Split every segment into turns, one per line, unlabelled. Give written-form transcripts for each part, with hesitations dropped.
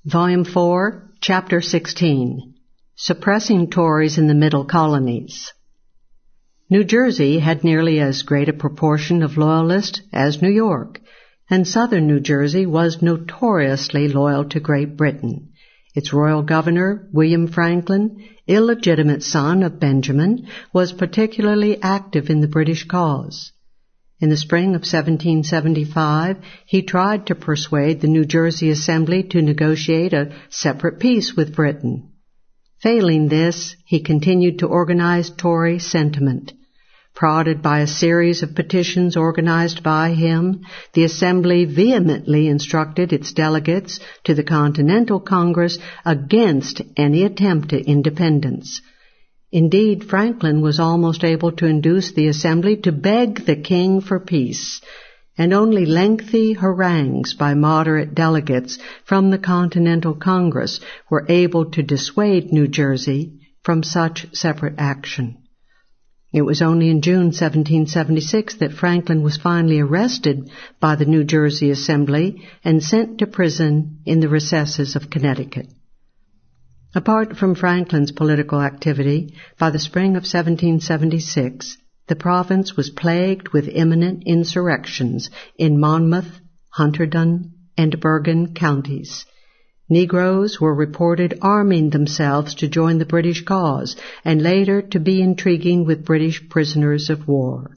Volume 4, Chapter 16, Suppressing Tories in the Middle Colonies. New Jersey had nearly as great a proportion of Loyalists as New York, and southern New Jersey was notoriously loyal to Great Britain. Its royal governor, William Franklin, illegitimate son of Benjamin, was particularly active in the British cause. In the spring of 1775, he tried to persuade the New Jersey Assembly to negotiate a separate peace with Britain. Failing this, he continued to organize Tory sentiment. Prodded by a series of petitions organized by him, the Assembly vehemently instructed its delegates to the Continental Congress against any attempt at independence. Indeed, Franklin was almost able to induce the Assembly to beg the king for peace, and only lengthy harangues by moderate delegates from the Continental Congress were able to dissuade New Jersey from such separate action. It was only in June 1776 that Franklin was finally arrested by the New Jersey Assembly and sent to prison in the recesses of Connecticut. Apart from Franklin's political activity, by the spring of 1776, the province was plagued with imminent insurrections in Monmouth, Hunterdon, and Bergen counties. Negroes were reported arming themselves to join the British cause and later to be intriguing with British prisoners of war.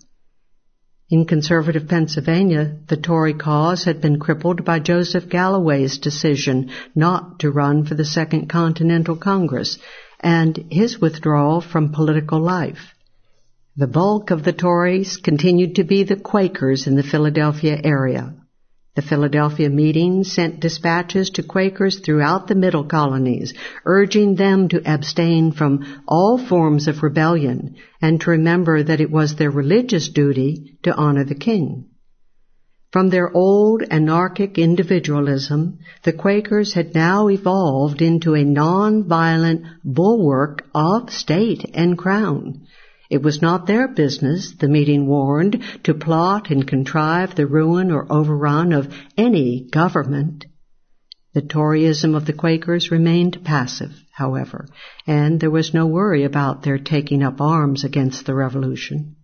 In conservative Pennsylvania, the Tory cause had been crippled by Joseph Galloway's decision not to run for the Second Continental Congress and his withdrawal from political life. The bulk of the Tories continued to be the Quakers in the Philadelphia area. The Philadelphia meeting sent dispatches to Quakers throughout the Middle Colonies, urging them to abstain from all forms of rebellion and to remember that it was their religious duty to honor the king. From their old anarchic individualism, the Quakers had now evolved into a non-violent bulwark of state and crown. It was not their business, the meeting warned, to plot and contrive the ruin or overrun of any government. The Toryism of the Quakers remained passive, however, and there was no worry about their taking up arms against the Revolution.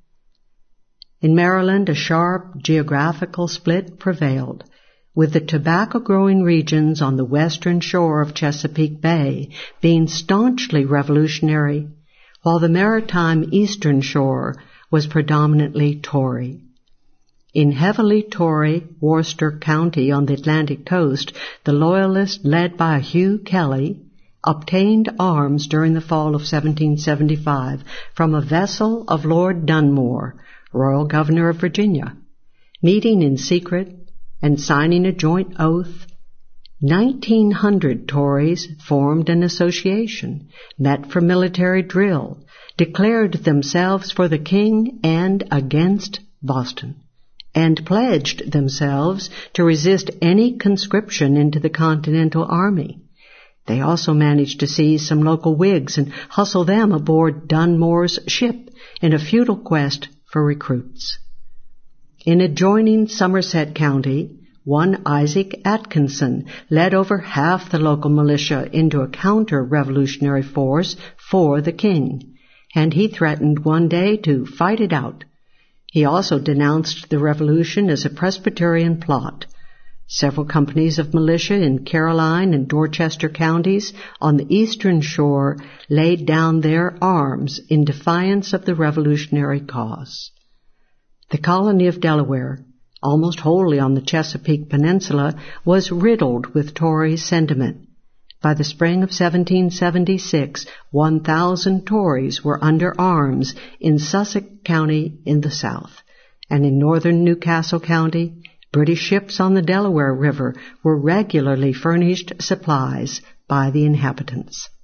In Maryland, a sharp geographical split prevailed, with the tobacco-growing regions on the western shore of Chesapeake Bay being staunchly revolutionary, while the maritime eastern shore was predominantly Tory. In heavily Tory Worcester County on the Atlantic coast, the Loyalists, led by Hugh Kelly, obtained arms during the fall of 1775 from a vessel of Lord Dunmore, Royal Governor of Virginia. Meeting in secret and signing a joint oath, 1,900 Tories formed an association, met for military drill, declared themselves for the king and against Boston, and pledged themselves to resist any conscription into the Continental Army. They also managed to seize some local Whigs and hustle them aboard Dunmore's ship in a futile quest for recruits. In adjoining Somerset County, one Isaac Atkinson led over half the local militia into a counter-revolutionary force for the king, and he threatened one day to fight it out. He also denounced the revolution as a Presbyterian plot. Several companies of militia in Caroline and Dorchester counties on the eastern shore laid down their arms in defiance of the revolutionary cause. The colony of Delaware, almost wholly on the Chesapeake Peninsula, was riddled with Tory sentiment. By the spring of 1776, 1,000 Tories were under arms in Sussex County in the south, and in northern Newcastle County, British ships on the Delaware River were regularly furnished supplies by the inhabitants.